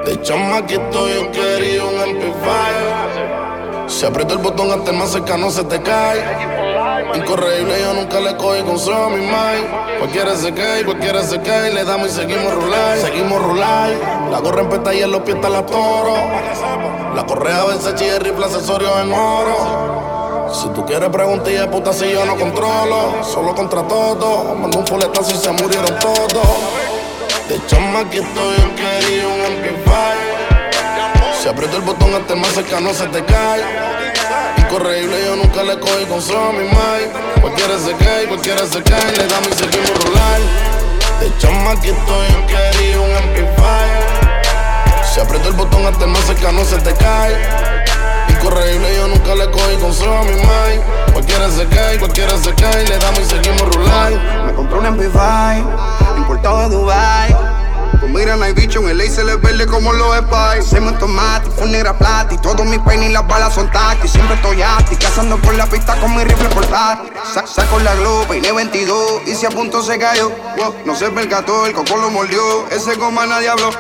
De chamaquito yo quería un amplifier. Se apretó el botón hasta el más cercano se te cae. Incorregible, yo nunca le cogí con solo mi mind. Cualquiera se cae, le damos y seguimos rular. La gorra en peta y en los pies está la toro. La correa Versace y el rifle accesorios en oro. Si tú quieres preguntar de puta si yo no controlo. Solo contra todo, mando un fuletazo y se murieron todos. De chamaquito yo quería un amplifier. Se apretó el botón hasta el más cercano se te cae. Incorregible, yo nunca le cogí con solo mi mind. Cualquiera se cae, le damos y seguimos rular. De chamaquito yo quería un amplifier. Se apretó el botón hasta el más cercano se te cae. Incorregible, yo nunca le cogí con solo mi mind. Cualquiera se cae, le damos y seguimos rular. Me compré un amplifier, importado de Dubai. Pues mira, no hay bicho, en el ley se le verde como los spies. Hacemos tomate, full negra plata. Y todos mis peines y las balas son táctiles. Siempre estoy acti, cazando por la pista con mi rifle portátil. Saco la glow, peiné 22 y si a punto se cayó. Wow, no se percató, el coco lo mordió. Ese goma nadie habló.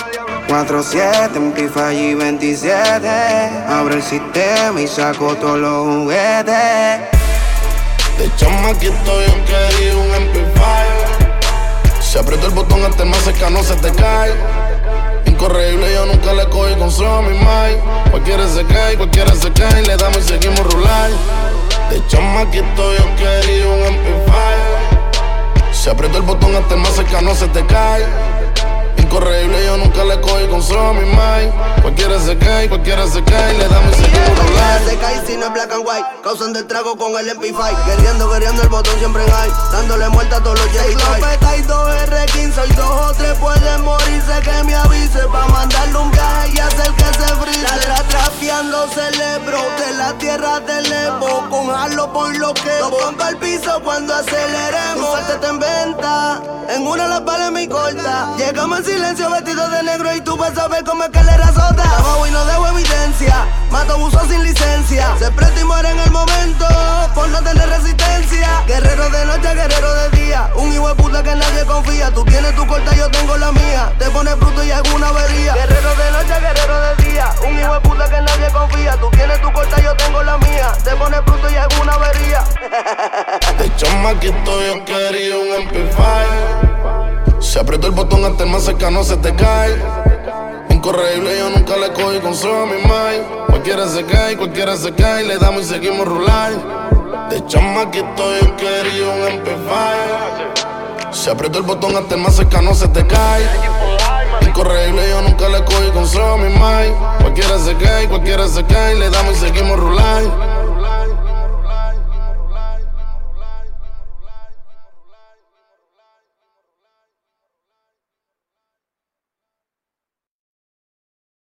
4-7, un Pifa y 27. Abro el sistema y saco todos los juguetes. De chamaquito yo quería un amplifier. Se apretó el botón hasta el más cercano se te cae. Incorregible, yo nunca le cogí con solo mi mind. Cualquiera se cae, le damos y seguimos rular. De chamaquito yo quería un amplifier. Se apretó el botón hasta el más cercano se te cae. Incorregible, yo nunca le cogí con solo mi mind. Cualquiera se cae, le damos y seguimos rular. Se cae si no es black and white, causando el trago con el MP5. Queriendo el botón siempre en high, dándole muerte a todos los J-Guys. Escopeta y 2R15 y 2 o 3 pueden morirse. Que me avise pa' mandarle un viaje y hacer que se frise. Trafiando celebro de la tierra del Evo. Con Halo por lo que lo pongo al piso cuando aceleremos. Suéltate en venta, en una las balas me corta. Llegamos en silencio vestido de negro y tú vas a ver cómo es que le razota. Abajo y no dejo evidencia, mato abuso sin licencia. Se presta y muere en el momento por no tener resistencia. Guerrero de noche, guerrero de día. Un hijo de puta que nadie confía. Tú tienes tu corta, yo tengo la mía. Te pones bruto y alguna avería. Guerrero de noche, guerrero de día. Un hijo de puta que nadie confía. Tú tienes tu corta, yo tengo la mía. Te pones bruto y alguna avería. De chamaquito yo quería un amplifier. Se apretó el botón hasta el más cercano se te cae. Incorregible, yo nunca le cogí con solo mi mind. Cualquiera se cae, le damos y seguimos rular. De chamaquito yo quería un amplifier. Se apretó el botón hasta el más cercano se te cae. Incorregible, yo nunca le cogí con solo mi mind. Cualquiera se cae, le damos y seguimos rular.